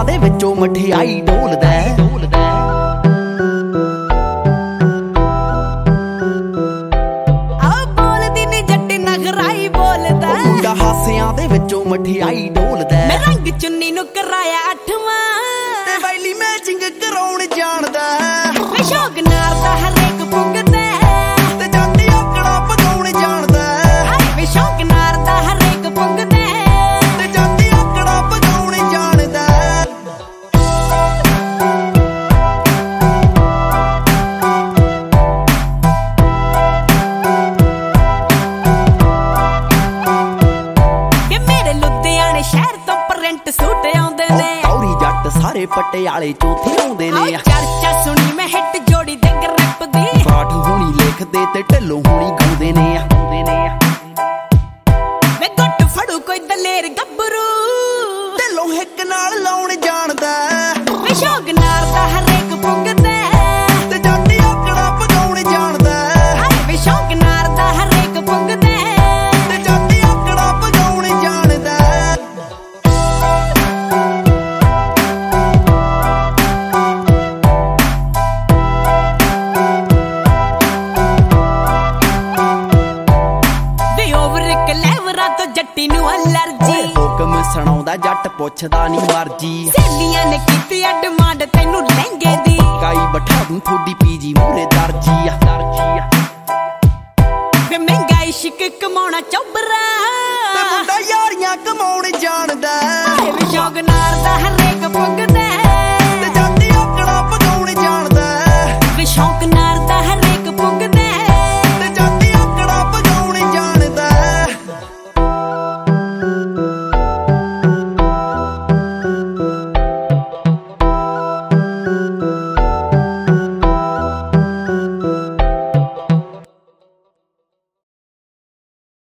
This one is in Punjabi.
ਦੇ ਵਿੱਚੋਂ ਮਠਿਆਈ ਡੋਲਦਾ ਮੁੰਡਾ ਹਾਸਿਆਂ ਦੇ ਵਿੱਚੋਂ ਮਠਿਆਈ ਡੋਲਦਾ ਮੈਂ ਰੰਗ ਚੁੰਨੀ ਨੂੰ ਕਰਾਇਆ 8ਵਾਂ ਤੇ ਵੈਲੀ ਮੈਚਿੰਗ ਕਰਾਉਣ ਜਾਣਦਾ ਵੇ ਸ਼ੌਕ ਨਾਲ ਤਾਂ ਹਰੇਕ ਪੁੱਗਦਾ ਤੇ ਜਾਂਦੀ ਆਕੜਾ ਪਗਾਉਣ ਜਾਣਦਾ ਵੇ ਸ਼ੌਕ ਨਾਲ ਤਾਂ ਹਰੇਕ ਪੁੱਗਦਾ ਤੇ ਜਾਂਦੀ ਆਕੜਾ ਪਗਾਉਣ ਜਾਣਦਾ ਸ਼ਹਿਰ ਤੋਂ ਪ੍ਰਿੰਟ ਸੂਟ ਆਉਂਦੇ ਨੇ ਕੌੜੀ ਜੱਟ ਸਾਰੇ ਪਟਿਆਲੇ ਚੌਥੇ ਆਉਂਦੇ ਨੇ ਚਰਚਾ ਸੁਣੀ ਮੈਂ ਹਿੱਟ ਜੋੜੀ ਦੇ ਗਰੈਪ ਦੀ ਬਾਠ ਹੁਣੀ ਲਿਖਦੇ ਤੇ ਢਿੱਲੋਂ ਹੁਣੀ ਗਾਉਂਦੇ ਨੇ ਵੇ ਗੁੱਟ ਫੜੂ ਕੋਈ ਦਲੇਰ ਗੱਭਰੂ ਢਿੱਲੋਂ ਹਿੱਕ ਨਾਲ ਲਾਉਣ ਜਾਣਦਾ ਵੇ ਸ਼ੌਕ ਨਾਲ ਤਾਂ ਹਰੇਕ ਪੁੱਗਦਾ ਤੇ ਜਾਂਦੀ ਆਕੜਾ ਪਗਾਉਣ ਜਾਣਦਾ ਵੇ ਸ਼ੌਕ ਨਾਲ ਤਾਂ ਹਰੇਕ ਪੁੱਗਦਾ ਤੇ ਜਾਂਦੀ ਆਕੜਾ ਪਗਾਉਣ ਜਾਣਦਾ ਜੱਟੀ ਨੂੰ ਅਲਰਜੀ ਹੁਕਮ ਸੁਣਾਉਂਦਾ ਜੱਟ ਪੁੱਛਦਾ ਨਹੀਂ ਮਰਜੀ ਸਹੇਲੀਆਂ ਨੇ ਕੀਤੀ ਡਿਮਾਂਡ ਤੈਨੂੰ ਲਹਿੰਗੇ ਦੀ ਕਾਈ ਬਿਠਾ ਦੂੰ ਥੋੜੀ ਪੀਜੀ ਮੂਰੇ ਦਰਜੀ ਆ ਵੇ ਮਹਿੰਗਾ ਇਸ਼ਕ ਕਮਾਉਣਾ ਚੌਬਰਾ ਤੇ ਮੁੰਡਾ ਯਾਰੀਆਂ ਕਮਾਉਣ ਜਾਣਦਾ ਵੇ ਸ਼ੌਕ ਨਾਲ ਦਾ